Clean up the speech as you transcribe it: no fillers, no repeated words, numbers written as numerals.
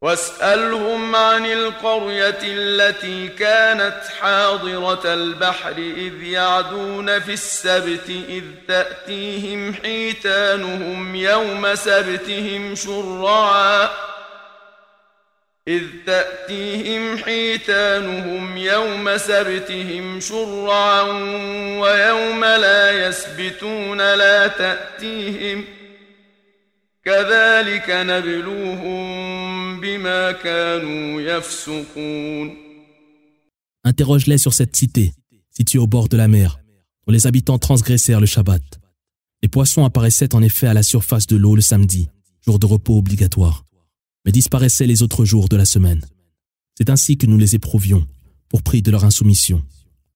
واسألهم عن القرية التي كانت حاضرة البحر إذ يعدون في السبت إذ تأتيهم حيتانهم يوم سبتهم شرعا ويوم لا يسبتون لا تأتيهم كذلك نبلوهم بما كانوا يفسقون. Interroge-les sur cette cité, située au bord de la mer, dont les habitants transgressèrent le Shabbat. Les poissons apparaissaient en effet à la surface de l'eau le samedi, jour de repos obligatoire, mais disparaissaient les autres jours de la semaine. C'est ainsi que nous les éprouvions, pour prix de leur insoumission.